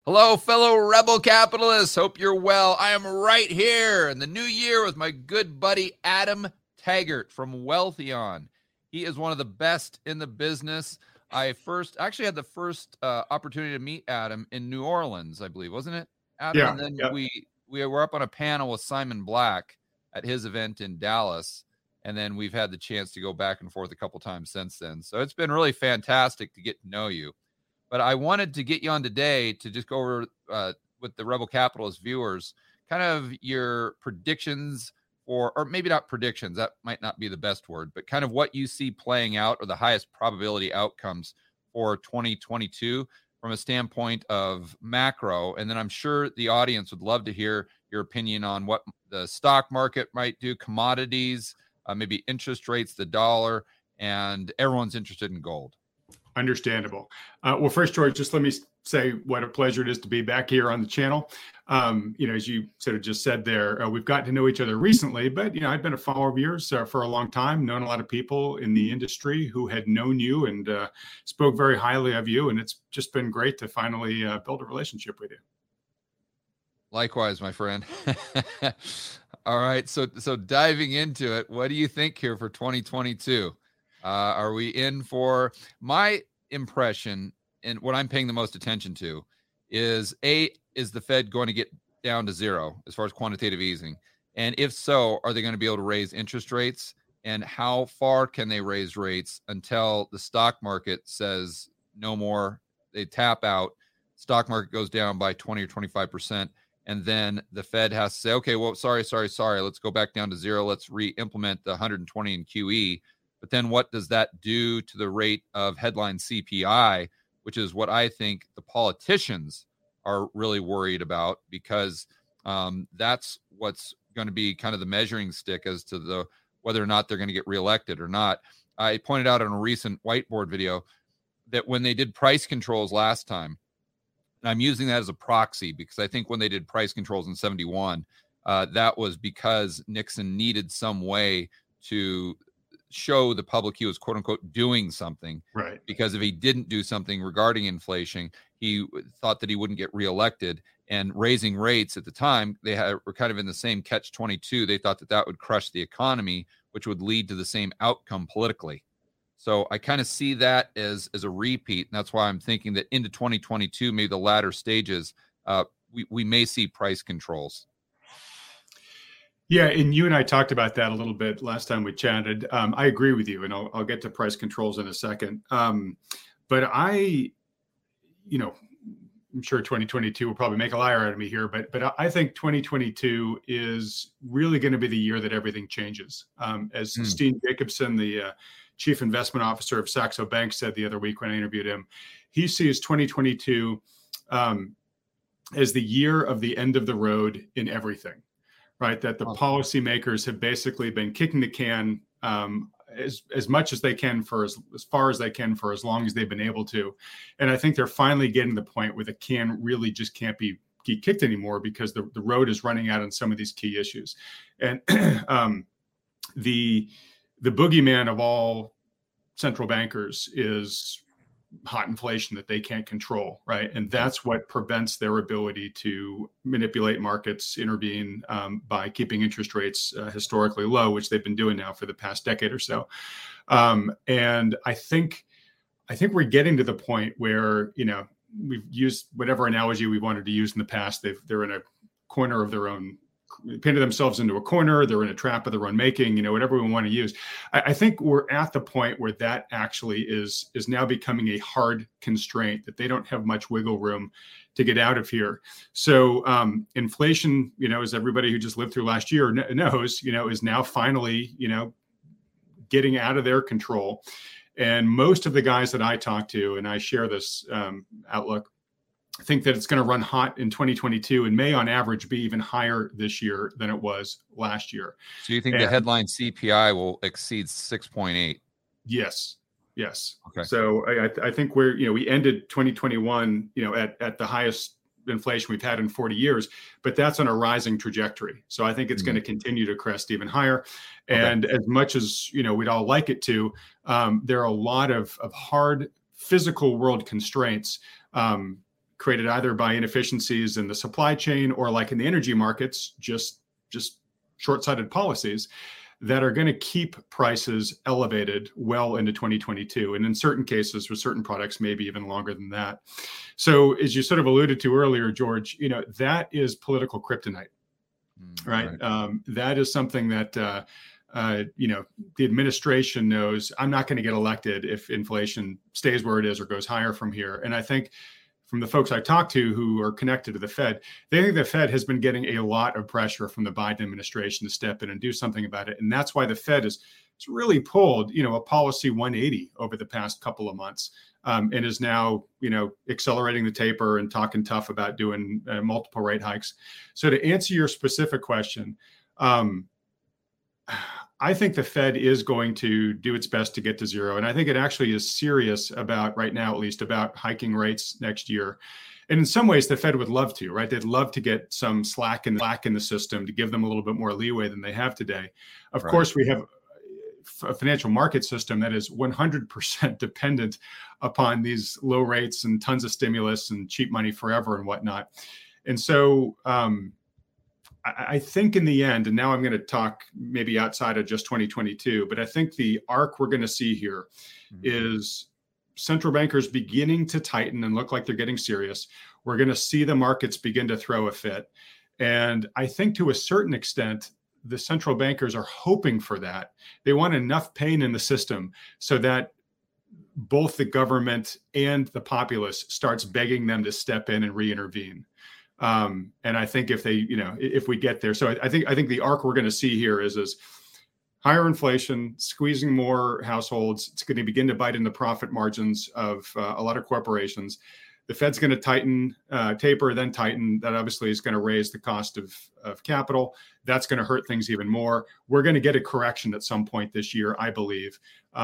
Hello, fellow rebel capitalists. Hope you're well. I am right here in the new year with my good buddy Adam Taggart from Wealthion. He is one of the best in the business. I actually had the first opportunity to meet Adam in New Orleans, I believe, wasn't it, Adam? Yeah. And then Yep. we were up on a panel with Simon Black at his event in Dallas. And then we've had the chance to go back and forth a couple times since then. So it's been really fantastic to get to know you. But I wanted to get you on today to just go over with the Rebel Capitalist viewers, kind of your predictions or maybe not predictions, that might not be the best word, but kind of what you see playing out or the highest probability outcomes for 2022 from a standpoint of macro. And then I'm sure the audience would love to hear your opinion on what the stock market might do, commodities, maybe interest rates, the dollar, and everyone's interested in gold. Understandable. Well, first, George, just let me say what a pleasure it is to be back here on the channel. As you sort of just said there, we've gotten to know each other recently, but, I've been a follower of yours for a long time, known a lot of people in the industry who had known you and spoke very highly of you. And it's just been great to finally build a relationship with you. Likewise, my friend. All right. So diving into it, what do you think here for 2022? Are we in for my impression, and what I'm paying the most attention to is the Fed going to get down to zero as far as quantitative easing? And if so, are they going to be able to raise interest rates? And how far can they raise rates until the stock market says no more? They tap out, stock market goes down by 20 or 25%. And then the Fed has to say, okay, well, sorry. Let's go back down to zero. Let's re-implement the 120 in QE. But then what does that do to the rate of headline CPI, which is what I think the politicians are really worried about, because that's what's going to be kind of the measuring stick as to whether or not they're going to get reelected or not. I pointed out on a recent whiteboard video that when they did price controls last time, and I'm using that as a proxy because I think when they did price controls in 71, that was because Nixon needed some way to show the public he was quote unquote doing something, right? Because if he didn't do something regarding inflation, he thought that he wouldn't get reelected. And raising rates at the time, were kind of in the same catch-22. They thought that would crush the economy, which would lead to the same outcome politically. So I kind of see that as a repeat, and that's why I'm thinking that into 2022, maybe the latter stages, we may see price controls. Yeah, and you and I talked about that a little bit last time we chatted. I agree with you, and I'll get to price controls in a second. But I'm sure 2022 will probably make a liar out of me here, but I think 2022 is really going to be the year that everything changes. As Steen Jacobson, the chief investment officer of Saxo Bank, said the other week when I interviewed him, he sees 2022 as the year of the end of the road in everything. Right, that the policymakers have basically been kicking the can as much as they can for as far as they can for as long as they've been able to, and I think they're finally getting to the point where the can really just can't be kicked anymore because the road is running out on some of these key issues, and the boogeyman of all central bankers is hot inflation that they can't control, right? And that's what prevents their ability to manipulate markets, intervene by keeping interest rates historically low, which they've been doing now for the past decade or so. And I think we're getting to the point where, we've used whatever analogy we wanted to use in the past. They're in a corner of their own, painted themselves into a corner. They're in a trap of their own making, whatever we want to use. I think we're at the point where that actually is now becoming a hard constraint, that they don't have much wiggle room to get out of here. So inflation, as everybody who just lived through last year knows, is now finally, getting out of their control. And most of the guys that I talk to, and I share this outlook, think that it's going to run hot in 2022 and may on average be even higher this year than it was last year. So you think the headline CPI will exceed 6.8? Yes. Okay. So I think we ended 2021, at the highest inflation we've had in 40 years, but that's on a rising trajectory. So I think it's going to continue to crest even higher. And as much as, we'd all like it to, there are a lot of hard physical world constraints, created either by inefficiencies in the supply chain or, like in the energy markets, just short-sighted policies that are going to keep prices elevated well into 2022. And in certain cases, with certain products, maybe even longer than that. So as you sort of alluded to earlier, George, that is political kryptonite, right? That is something that, the administration knows I'm not going to get elected if inflation stays where it is or goes higher from here. And I think from the folks I talked to who are connected to the Fed, they think the Fed has been getting a lot of pressure from the Biden administration to step in and do something about it. And that's why the Fed it's really pulled, a policy 180 over the past couple of months, and is now, accelerating the taper and talking tough about doing multiple rate hikes. So to answer your specific question, I think the Fed is going to do its best to get to zero. And I think it actually is serious about, right now, at least, about hiking rates next year. And in some ways, the Fed would love to, right? They'd love to get some slack in the system to give them a little bit more leeway than they have today. Of course, we have a financial market system that is 100% dependent upon these low rates and tons of stimulus and cheap money forever and whatnot. And so, I think in the end, and now I'm going to talk maybe outside of just 2022, but I think the arc we're going to see here is central bankers beginning to tighten and look like they're getting serious. We're going to see the markets begin to throw a fit. And I think to a certain extent, the central bankers are hoping for that. They want enough pain in the system so that both the government and the populace starts begging them to step in and re-intervene. And I think if they, if we get there, so I think the arc we're going to see here is higher inflation, squeezing more households. It's going to begin to bite into profit margins of a lot of corporations. The Fed's going to taper, then tighten. That obviously is going to raise the cost of capital. That's going to hurt things even more. We're going to get a correction at some point this year, I believe.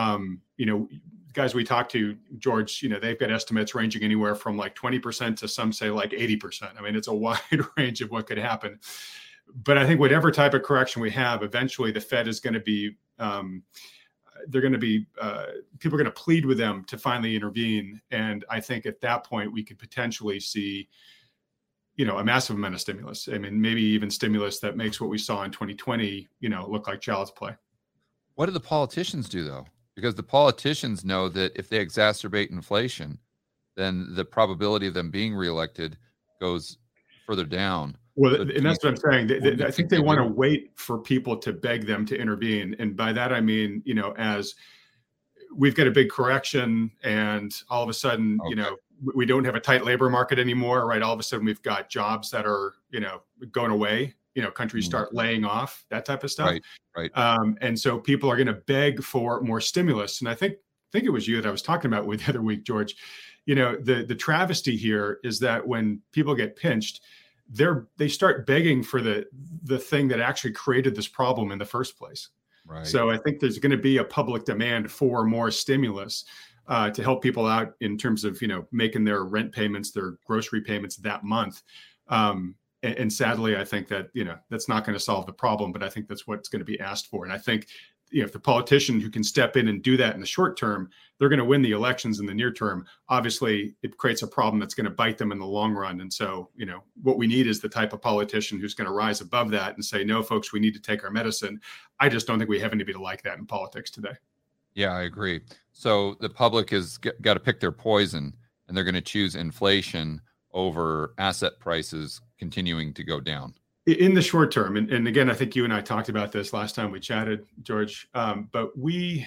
Guys we talked to, George, they've got estimates ranging anywhere from like 20% to some say like 80%. I mean, it's a wide range of what could happen. But I think whatever type of correction we have, eventually the Fed is going to be, people are going to plead with them to finally intervene. And I think at that point, we could potentially see, a massive amount of stimulus. I mean, maybe even stimulus that makes what we saw in 2020, look like child's play. What do the politicians do, though? Because the politicians know that if they exacerbate inflation, then the probability of them being reelected goes further down. Well, and that's what I'm saying. I think they want to wait for people to beg them to intervene. And by that, I mean, as we've got a big correction and all of a sudden, we don't have a tight labor market anymore, right? All of a sudden we've got jobs that are, going away. Countries start laying off, that type of stuff. Right. And so people are going to beg for more stimulus. And I think it was you that I was talking about with the other week, George. The travesty here is that when people get pinched, they start begging for the thing that actually created this problem in the first place. Right. So I think there's going to be a public demand for more stimulus to help people out in terms of, making their rent payments, their grocery payments that month. And sadly, I think that, that's not going to solve the problem, but I think that's what's going to be asked for. And I think, if the politician who can step in and do that in the short term, they're going to win the elections in the near term. Obviously, it creates a problem that's going to bite them in the long run. And so, what we need is the type of politician who's going to rise above that and say, no, folks, we need to take our medicine. I just don't think we have anybody like that in politics today. Yeah, I agree. So the public has got to pick their poison, and they're going to choose inflation over asset prices continuing to go down in the short term. And again, I think you and I talked about this last time we chatted, George, but this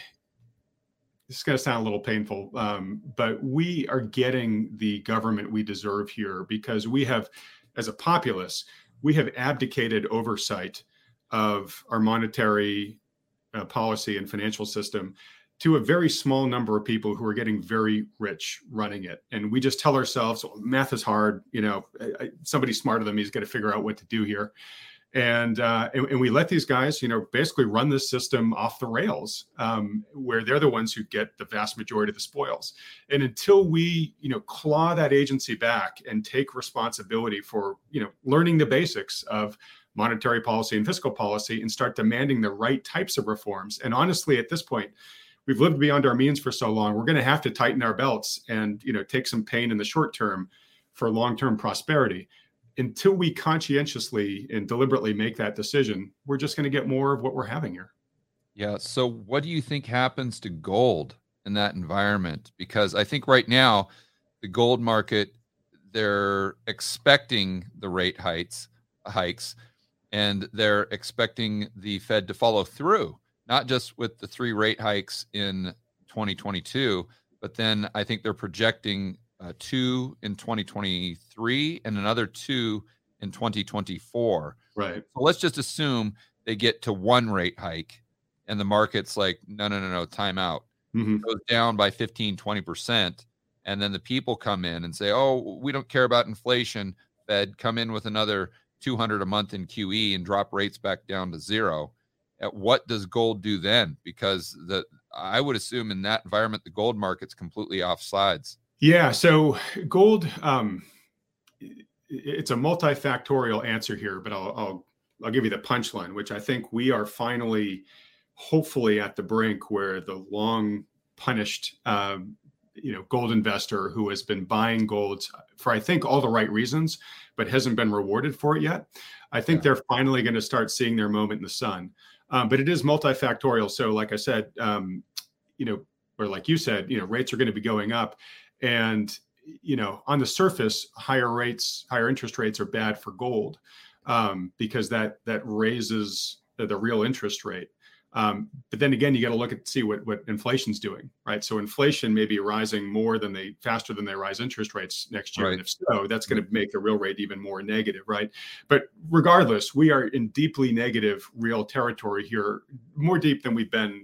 is going to sound a little painful, but we are getting the government we deserve here because we have, as a populace, we have abdicated oversight of our monetary policy and financial system to a very small number of people who are getting very rich running it. And we just tell ourselves, well, math is hard. Somebody smarter than me is going to figure out what to do here. And we let these guys, basically run this system off the rails, where they're the ones who get the vast majority of the spoils. And until we, claw that agency back and take responsibility for, learning the basics of monetary policy and fiscal policy and start demanding the right types of reforms. And honestly, at this point, we've lived beyond our means for so long. We're going to have to tighten our belts and, take some pain in the short term for long-term prosperity. Until we conscientiously and deliberately make that decision, we're just going to get more of what we're having here. Yeah. So what do you think happens to gold in that environment? Because I think right now the gold market, they're expecting the rate hikes, and they're expecting the Fed to follow through, not just with the 3 rate hikes in 2022, but then I think they're projecting 2 in 2023 and another 2 in 2024. Right. So let's just assume they get to 1 rate hike and the market's like, no, time out. Mm-hmm. Goes down by 15, 20%. And then the people come in and say, oh, we don't care about inflation. Fed, come in with another 200 a month in QE and drop rates back down to 0. What does gold do then? Because I would assume in that environment, the gold market's completely off sides. Yeah. So gold, it's a multifactorial answer here, but I'll give you the punchline, which I think we are finally, hopefully, at the brink where the long punished, gold investor who has been buying gold for, I think, all the right reasons, but hasn't been rewarded for it yet. I think they're finally going to start seeing their moment in the sun. But it is multifactorial. So like I said, or like you said, rates are going to be going up. And, on the surface, higher interest rates are bad for gold because that raises the real interest rate. But then again, you got to look at see what inflation's doing, right? So inflation may be rising faster than they rise interest rates next year. Right. And if so, that's going to make the real rate even more negative, right? But regardless, we are in deeply negative real territory here, more deep than we've been,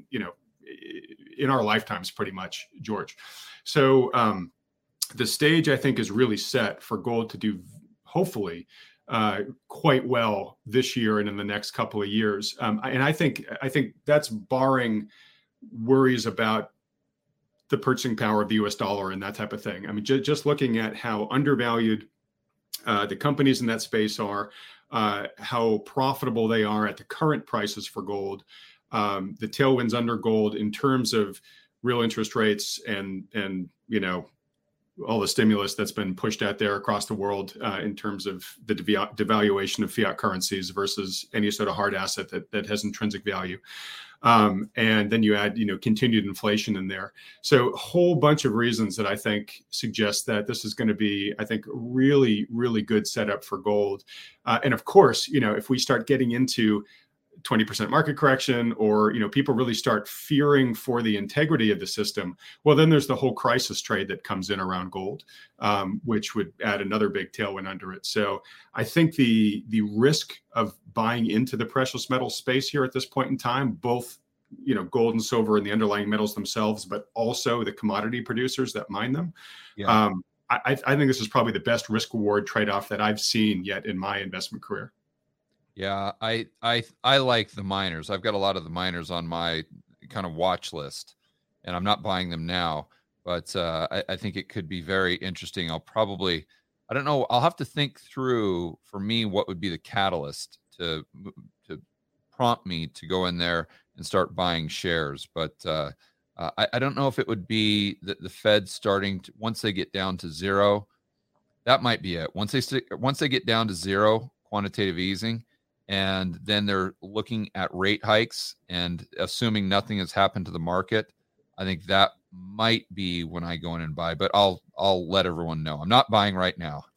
in our lifetimes, pretty much, George. So the stage, I think, is really set for gold to do, hopefully, quite well this year and in the next couple of years. And I think that's barring worries about the purchasing power of the US dollar and that type of thing. I mean, just looking at how undervalued the companies in that space are, how profitable they are at the current prices for gold, the tailwinds under gold in terms of real interest rates and all the stimulus that's been pushed out there across the world in terms of the devaluation of fiat currencies versus any sort of hard asset that has intrinsic value. And then you add, continued inflation in there. So a whole bunch of reasons that I think suggest that this is going to be, I think, really, really good setup for gold. And of course, if we start getting into 20% market correction, or people really start fearing for the integrity of the system, well, then there's the whole crisis trade that comes in around gold, which would add another big tailwind under it. So I think the risk of buying into the precious metal space here at this point in time, both gold and silver and the underlying metals themselves, but also the commodity producers that mine them. Yeah. I think this is probably the best risk reward trade-off that I've seen yet in my investment career. Yeah, I like the miners. I've got a lot of the miners on my kind of watch list, and I'm not buying them now, but I think it could be very interesting. I don't know. I'll have to think through, for me, what would be the catalyst to prompt me to go in there and start buying shares. But I don't know if it would be the Fed starting to, once they get down to 0. That might be it. Once they get down to 0, quantitative easing. And then they're looking at rate hikes and assuming nothing has happened to the market. I think that might be when I go in and buy, but I'll let everyone know I'm not buying right now.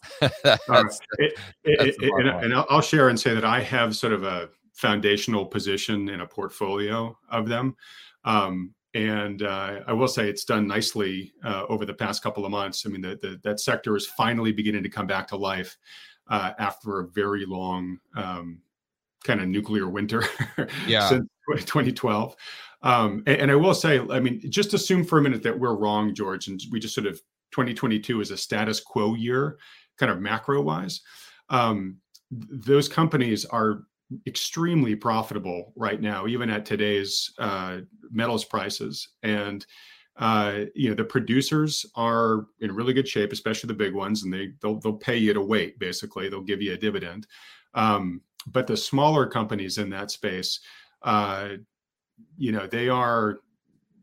And I'll share and say that I have sort of a foundational position in a portfolio of them. And I will say it's done nicely over the past couple of months. I mean, that sector is finally beginning to come back to life after a very long kind of nuclear winter since 2012. And I will say, I mean, just assume for a minute that we're wrong, George, and we just sort of 2022 is a status quo year, kind of macro wise. Those companies are extremely profitable right now, even at today's metals prices. And the producers are in really good shape, especially the big ones, and they'll pay you to wait. Basically, they'll give you a dividend. But the smaller companies in that space, they are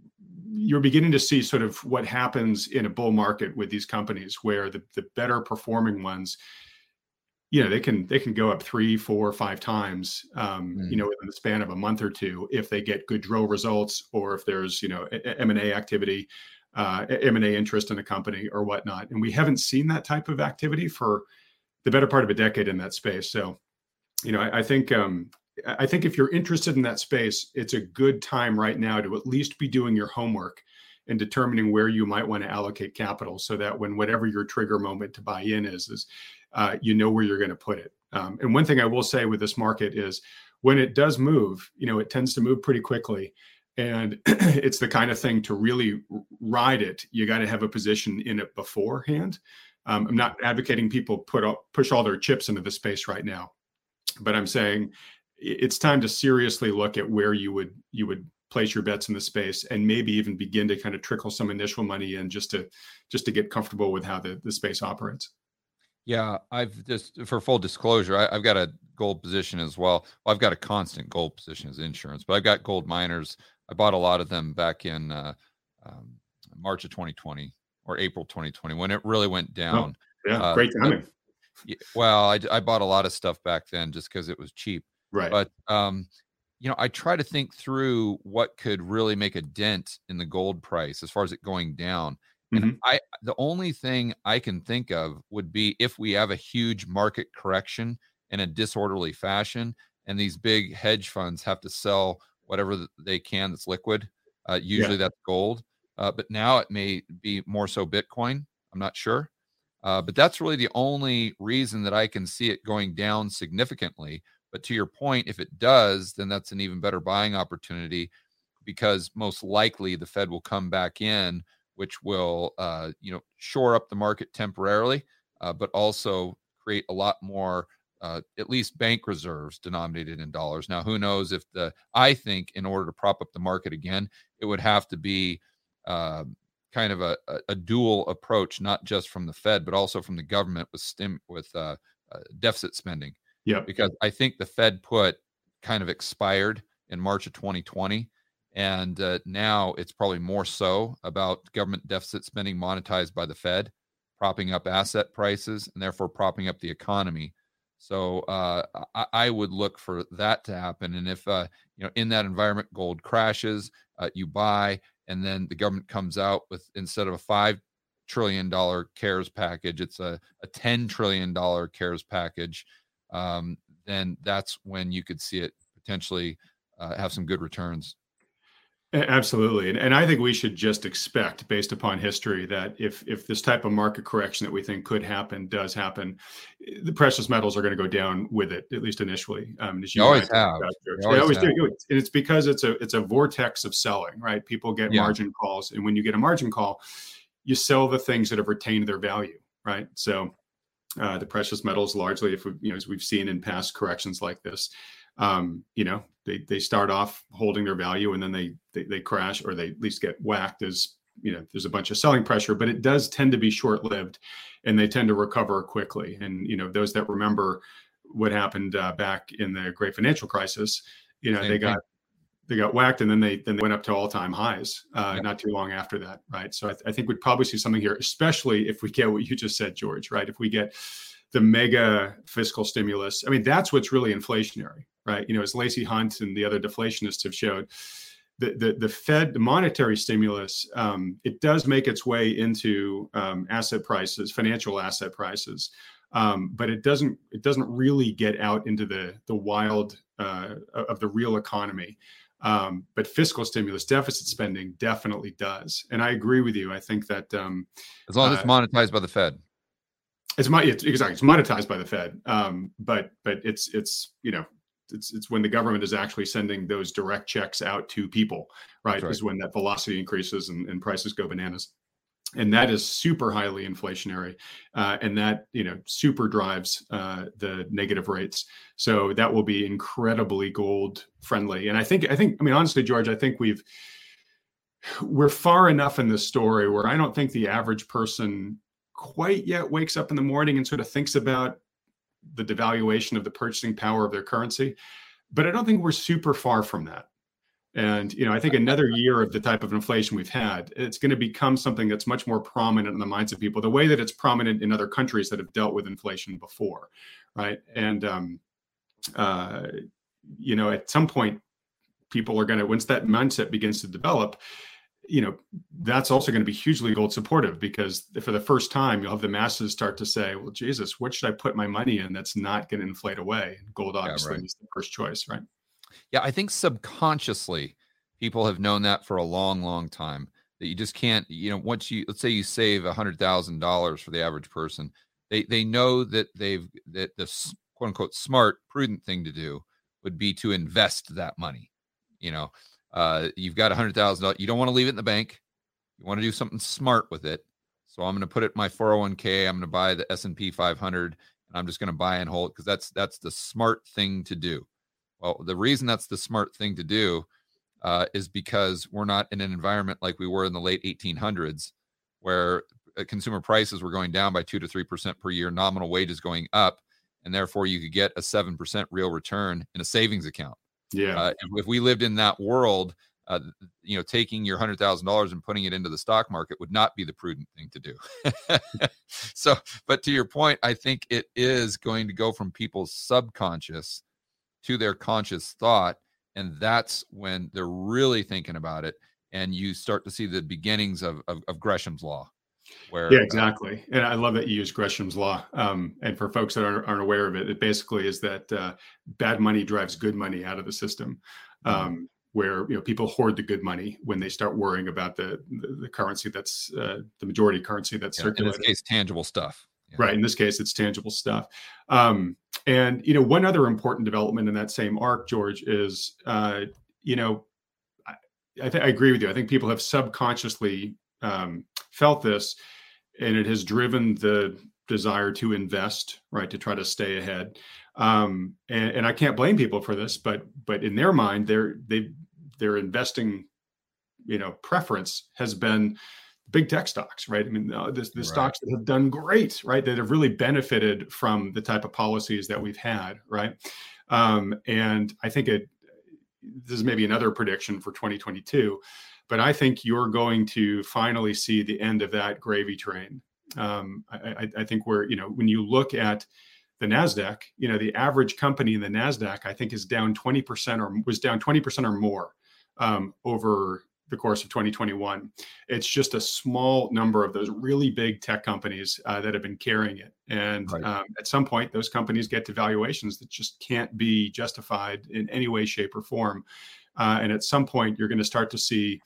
you're beginning to see sort of what happens in a bull market with these companies, where the better performing ones, they can go up 3, 4, 5 times, within the span of a month or two, if they get good drill results, or if there's, M&A activity, M&A interest in a company or whatnot. And we haven't seen that type of activity for the better part of a decade in that space. So, I think if you're interested in that space, it's a good time right now to at least be doing your homework and determining where you might want to allocate capital, so that when whatever your trigger moment to buy in is where you're going to put it. And one thing I will say with this market is, when it does move, it tends to move pretty quickly. And it's the kind of thing to really ride it. You got to have a position in it beforehand. I'm not advocating people push all their chips into the space right now, but I'm saying it's time to seriously look at where you would place your bets in the space, and maybe even begin to kind of trickle some initial money in, just to get comfortable with how the space operates. Yeah, for full disclosure, I've got a gold position as well. I've got a constant gold position as insurance, but I've got gold miners. I bought a lot of them back in March of 2020 or April 2020, when it really went down. Oh, yeah, great timing. Well, I bought a lot of stuff back then just because it was cheap. Right. But I try to think through what could really make a dent in the gold price as far as it going down. And the only thing I can think of would be if we have a huge market correction in a disorderly fashion, and these big hedge funds have to sell whatever they can that's liquid. Usually that's gold. But now it may be more so Bitcoin. I'm not sure. But that's really the only reason that I can see it going down significantly. But to your point, if it does, then that's an even better buying opportunity, because most likely the Fed will come back in, which will, shore up the market temporarily, but also create a lot more, at least bank reserves denominated in dollars. Now, who knows I think in order to prop up the market again, it would have to be kind of a dual approach, not just from the Fed, but also from the government with deficit spending. Yeah, because I think the Fed put kind of expired in March of 2020. And now it's probably more so about government deficit spending monetized by the Fed, propping up asset prices and therefore propping up the economy. So I would look for that to happen. And if, in that environment, gold crashes, you buy, and then the government comes out with, instead of a $5 trillion CARES package, it's a $10 trillion CARES package, then that's when you could see it potentially have some good returns. Absolutely. And I think we should just expect, based upon history, that if this type of market correction that we think could happen does happen, the precious metals are going to go down with it, at least initially. As you always have. They always do. And it's because it's a vortex of selling, right? People get margin calls. And when you get a margin call, you sell the things that have retained their value, right? So the precious metals largely, as we've seen in past corrections like this, they start off holding their value, and then they crash, or they at least get whacked as, there's a bunch of selling pressure, but it does tend to be short-lived, and they tend to recover quickly. And, those that remember what happened back in the great financial crisis, they got whacked, and then they went up to all-time highs not too long after that. Right. So I think we'd probably see something here, especially if we get what you just said, George, right? If we get the mega fiscal stimulus, that's what's really inflationary, right? As Lacey Hunt and the other deflationists have showed, the Fed, the monetary stimulus, it does make its way into asset prices, financial asset prices, but it doesn't really get out into the wild of the real economy. But fiscal stimulus, deficit spending definitely does. And I agree with you. I think that as long as it's monetized by the Fed. It's monetized by the Fed, but it's when the government is actually sending those direct checks out to people, right? Is when that velocity increases and prices go bananas, and that is super highly inflationary, and that super drives the negative rates. So that will be incredibly gold friendly. And I think honestly, George, I think we're far enough in this story where I don't think the average person quite yet wakes up in the morning and sort of thinks about the devaluation of the purchasing power of their currency. But I don't think we're super far from that. And, I think another year of the type of inflation we've had, it's going to become something that's much more prominent in the minds of people, the way that it's prominent in other countries that have dealt with inflation before, right? And, at some point, people are going to, once that mindset begins to develop, that's also going to be hugely gold supportive, because for the first time, you'll have the masses start to say, well, Jesus, what should I put my money in that's not going to inflate away? And gold obviously is the first choice, right? Yeah, I think subconsciously people have known that for a long, long time, that you just can't, once let's say you save $100,000 for the average person, they know that that the quote unquote smart, prudent thing to do would be to invest that money. You've got $100,000. You don't want to leave it in the bank. You want to do something smart with it. So I'm going to put it in my 401k. I'm going to buy the S&P 500, and I'm just going to buy and hold, because that's the smart thing to do. Well, the reason that's the smart thing to do is because we're not in an environment like we were in the late 1800s, where consumer prices were going down by 2 to 3% per year, nominal wages going up, and therefore you could get a 7% real return in a savings account. Yeah. If we lived in that world, taking your $100,000 and putting it into the stock market would not be the prudent thing to do. So, but to your point, I think it is going to go from people's subconscious to their conscious thought. And that's when they're really thinking about it. And you start to see the beginnings of Gresham's law. Yeah, exactly. And I love that you use Gresham's law. And for folks that aren't aware of it, it basically is that bad money drives good money out of the system, where people hoard the good money when they start worrying about the currency that's the majority currency that's circulating. In this case, tangible stuff. Yeah. Right. In this case, it's tangible stuff. And one other important development in that same arc, George, is I agree with you. I think people have subconsciously felt this, and it has driven the desire to invest, right, to try to stay ahead. And I can't blame people for this, but in their mind, their investing, preference has been big tech stocks, right? I mean, the stocks that have done great, right, that have really benefited from the type of policies that we've had, right? And I think this is maybe another prediction for 2022. But I think you're going to finally see the end of that gravy train. I think when you look at the NASDAQ, the average company in the NASDAQ, I think, is down 20% or was down 20% or more over the course of 2021. It's just a small number of those really big tech companies that have been carrying it. And at some point, those companies get to valuations that just can't be justified in any way, shape, or form. And at some point, you're going to start to see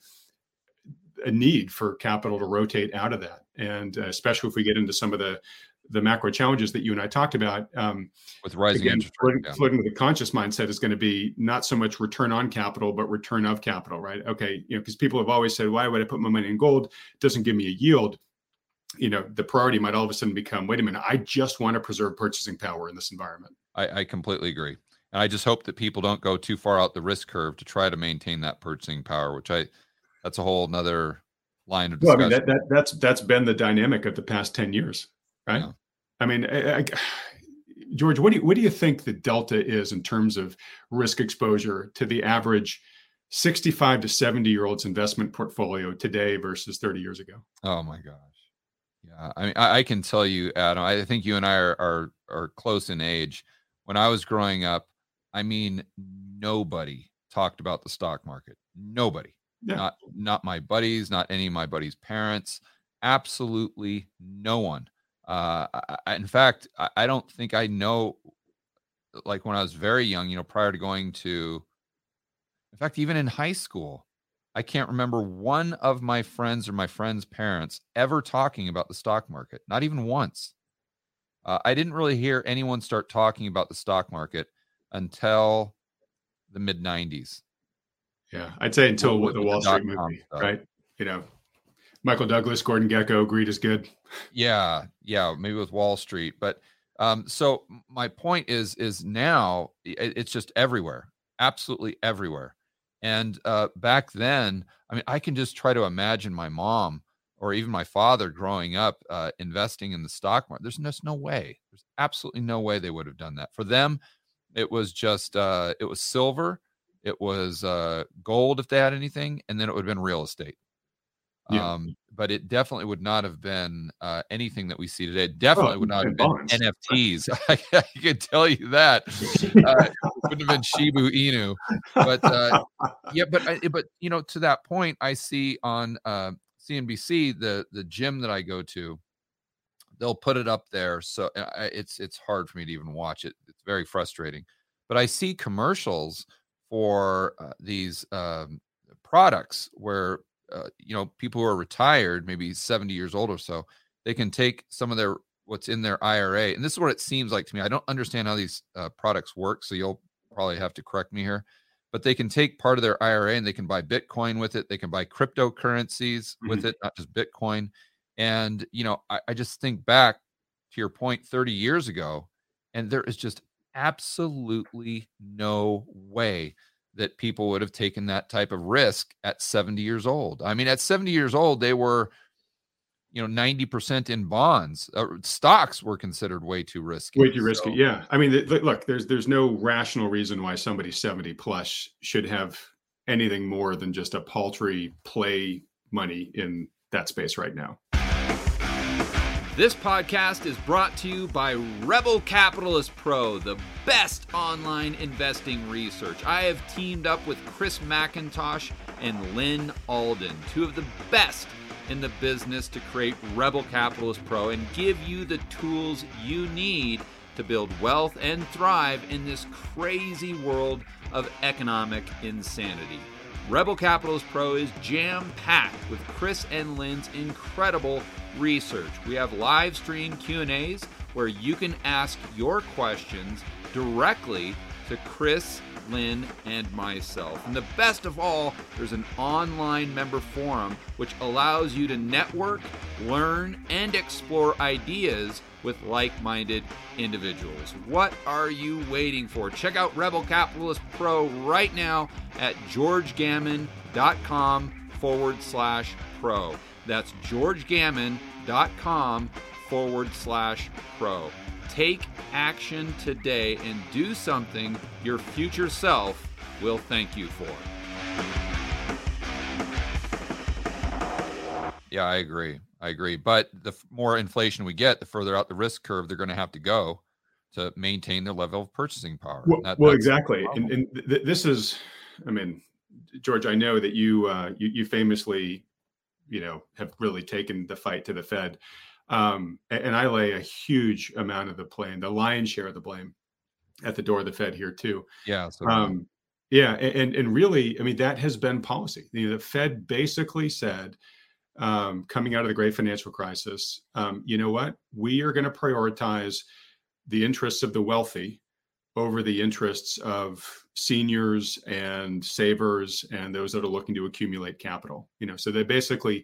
a need for capital to rotate out of that. And especially if we get into some of the macro challenges that you and I talked about. With rising interest rates. Floating with the conscious mindset is going to be not so much return on capital, but return of capital, right? Okay, because people have always said, why would I put my money in gold? It doesn't give me a yield. The priority might all of a sudden become, wait a minute, I just want to preserve purchasing power in this environment. I completely agree. And I just hope that people don't go too far out the risk curve to try to maintain that purchasing power, which that's a whole nother line of discussion. Well, I mean, that's been the dynamic of the past 10 years, right? Yeah. I mean, George, what do you think the delta is in terms of risk exposure to the average 65 to 70-year-old's investment portfolio today versus 30 years ago? Oh my gosh. Yeah. I mean, I can tell you, Adam, I think you and I are close in age. When I was growing up, I mean, nobody talked about the stock market. Nobody. Yeah. Not my buddies, not any of my buddies' parents. Absolutely no one. In fact, I don't think I know, like when I was very young, prior to going to, in fact, even in high school, I can't remember one of my friends or my friends' parents ever talking about the stock market, not even once. I didn't really hear anyone start talking about the stock market until the mid 90s. Yeah, I'd say until the Wall Street movie, right? Michael Douglas, Gordon Gekko, greed is good. Yeah, maybe with Wall Street. But so my point is now it's just everywhere, absolutely everywhere. And back then, I mean, I can just try to imagine my mom or even my father growing up investing in the stock market. There's just no way. There's absolutely no way they would have done that. For them, it was just it was silver it was gold if they had anything, and then it would have been real estate. Yeah. But it definitely would not have been anything that we see today. It definitely would not have been NFTs. I can tell you that. It wouldn't have been Shibu Inu. But yeah, but you know, to that point, I see on CNBC the gym that I go to, they'll put it up there. So it's hard for me to even watch it. It's very frustrating. But I see commercials for these products where you know, people who are retired, maybe 70 years old or so, they can take some of their what's in their IRA. And this is what it seems like to me. I don't understand how these products work, so you'll probably have to correct me here. But they can take part of their IRA and they can buy Bitcoin with it. They can buy cryptocurrencies with it, not just Bitcoin. And, you know, I just think back to your point 30 years ago, and there is just absolutely no way that people would have taken that type of risk at 70 years old. I mean, at 70 years old, they were, you know, 90% in bonds. Stocks were considered way too risky. Way too risky. Yeah. I mean, look, there's no rational reason why somebody 70 plus should have anything more than just a paltry play money in that space right now. This podcast is brought to you by Rebel Capitalist Pro, the best online investing research. I have teamed up with Chris McIntosh and Lynn Alden, two of the best in the business, to create Rebel Capitalist Pro and give you the tools you need to build wealth and thrive in this crazy world of economic insanity. Rebel Capitalist Pro is jam-packed with Chris and Lynn's incredible research. We have live stream Q&As where you can ask your questions directly to Chris, Lynn, and myself. And the best of all, there's an online member forum which allows you to network, learn, and explore ideas with like-minded individuals. What are you waiting for? Check out Rebel Capitalist Pro right now at georgegammon.com/pro. That's georgegammon.com/pro. Take action today and do something your future self will thank you for. Yeah, I agree. But the more inflation we get, the further out the risk curve they're going to have to go to maintain their level of purchasing power. Well, exactly. And this is, I mean, George, I know that you famously, you know, have really taken the fight to the Fed. And I lay a huge amount of the blame, the lion's share of the blame, at the door of the Fed here too. Yeah. So yeah. And really, I mean, that has been policy. You know, the Fed basically said, coming out of the great financial crisis, you know what? We are going to prioritize the interests of the wealthy over the interests of seniors and savers and those that are looking to accumulate capital. You know, so they basically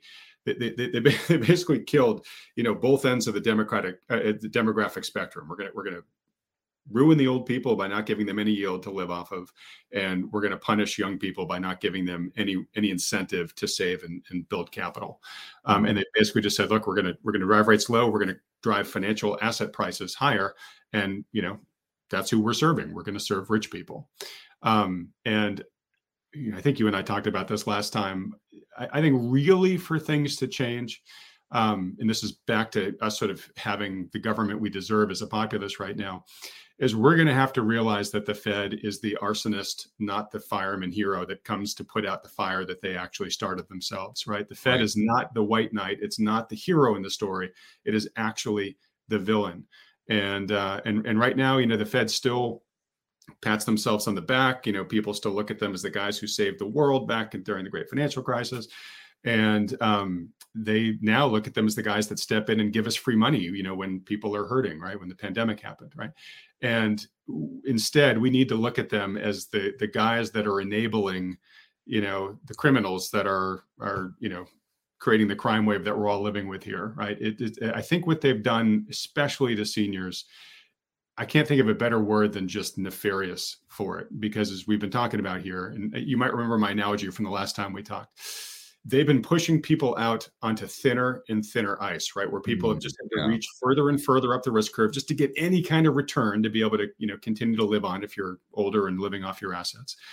killed, you know, both ends of the demographic spectrum. We're gonna ruin the old people by not giving them any yield to live off of, and we're going to punish young people by not giving them any incentive to save and build capital. And they basically just said, look, we're going to drive rates low, we're going to drive financial asset prices higher, and you know, that's who we're serving. We're going to serve rich people. And you know, I think you and I talked about this last time. I think really for things to change, and this is back to us sort of having the government we deserve as a populace right now, is we're going to have to realize that the Fed is the arsonist, not the fireman hero that comes to put out the fire that they actually started themselves, right? The Fed is not the white knight. It's not the hero in the story. It is actually the villain. And right now, you know, the Fed still pats themselves on the back. You know, people still look at them as the guys who saved the world back during the great financial crisis. And they now look at them as the guys that step in and give us free money, you know, when people are hurting, right? When the pandemic happened, right? And instead, we need to look at them as the guys that are enabling, you know, the criminals that are you know, creating the crime wave that we're all living with here, right? I think what they've done, especially to seniors, I can't think of a better word than just nefarious for it, because as we've been talking about here, and you might remember my analogy from the last time we talked, they've been pushing people out onto thinner and thinner ice, right? Where people have just had to reach further and further up the risk curve just to get any kind of return to be able to, you know, continue to live on if you're older and living off your assets.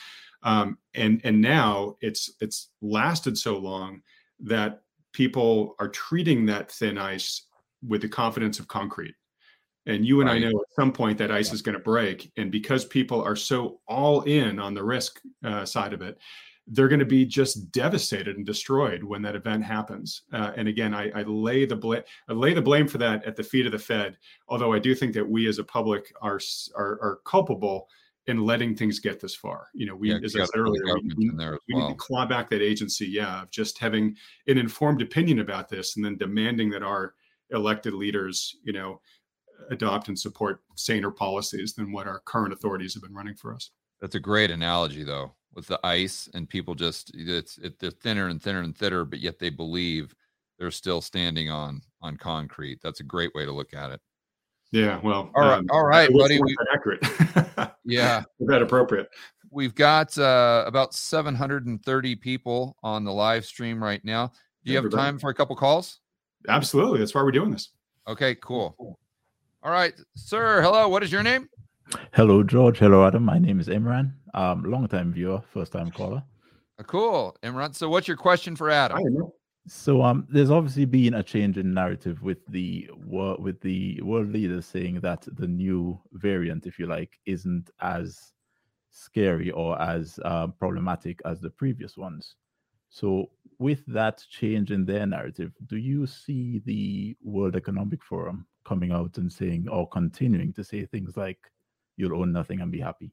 And now it's lasted so long that people are treating that thin ice with the confidence of concrete. And you and I know at some point that ice is going to break. And because people are so all in on the risk side of it, they're going to be just devastated and destroyed when that event happens. And again, I lay the blame for that at the feet of the Fed. Although I do think that we as a public are culpable in letting things get this far. As I said earlier, we need to claw back that agency, of just having an informed opinion about this and then demanding that our elected leaders, adopt and support saner policies than what our current authorities have been running for us. That's a great analogy, though, with the ice and people they're thinner and thinner and thinner, but yet they believe they're still standing on concrete. That's a great way to look at it. Yeah, well, all right, buddy. Accurate. Yeah, is that appropriate? We've got about 730 people on the live stream right now. Do you have time for a couple calls? Absolutely. That's why we're doing this. Okay, cool. All right, sir. Hello. What is your name? Hello, George. Hello, Adam. My name is Imran. Long-time viewer, first-time caller. Cool, Imran. So what's your question for Adam? So there's obviously been a change in narrative with the world leaders saying that the new variant, if you like, isn't as scary or as problematic as the previous ones. So with that change in their narrative, do you see the World Economic Forum coming out and saying, or continuing to say things like, you'll own nothing and be happy?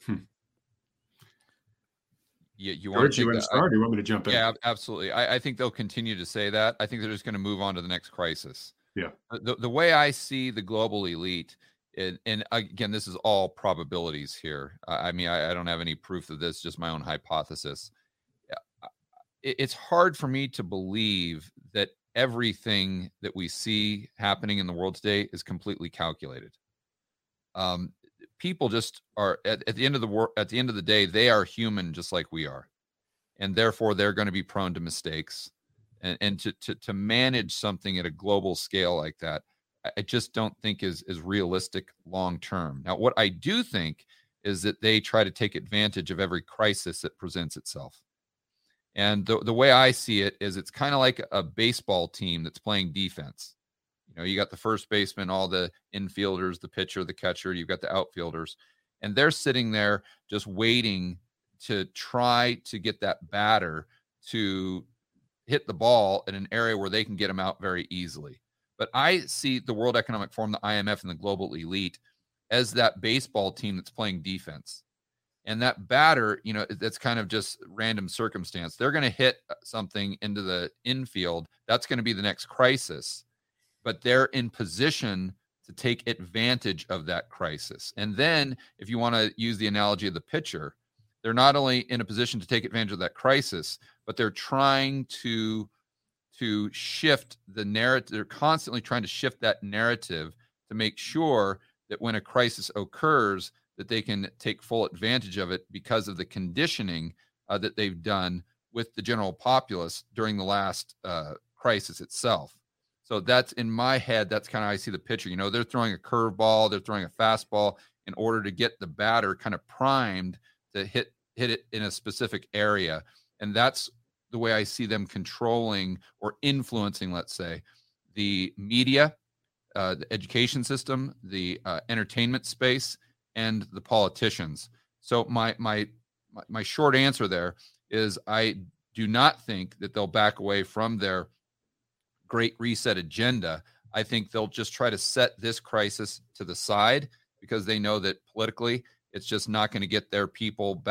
Yeah, you want to start? Or you want me to jump in? Yeah, absolutely. I think they'll continue to say that. I think they're just going to move on to the next crisis. Yeah. The way I see the global elite, and again, this is all probabilities here. I don't have any proof of this, just my own hypothesis. It's hard for me to believe that everything that we see happening in the world today is completely calculated. People just are at the end of the day, they are human just like we are, and therefore they're going to be prone to mistakes. And to manage something at a global scale like that, I just don't think is realistic long term. Now, what I do think is that they try to take advantage of every crisis that presents itself. And the way I see it is it's kind of like a baseball team that's playing defense. You got the first baseman, all the infielders, the pitcher, the catcher, you've got the outfielders, and they're sitting there just waiting to try to get that batter to hit the ball in an area where they can get them out very easily. But I see the World Economic Forum, the IMF, and the global elite as that baseball team that's playing defense. And that batter, that's kind of just random circumstance. They're going to hit something into the infield. That's going to be the next crisis. But they're in position to take advantage of that crisis. And then if you want to use the analogy of the pitcher, they're not only in a position to take advantage of that crisis, but they're trying to shift the narrative. They're constantly trying to shift that narrative to make sure that when a crisis occurs, that they can take full advantage of it because of the conditioning that they've done with the general populace during the last crisis itself. So that's in my head. That's kind of how I see the pitcher. They're throwing a curveball, they're throwing a fastball in order to get the batter kind of primed to hit it in a specific area. And that's the way I see them controlling or influencing, let's say, the media, the education system, the entertainment space, and the politicians. So my short answer there is I do not think that they'll back away from their Great Reset agenda. I think they'll just try to set this crisis to the side because they know that politically it's just not going to get their people back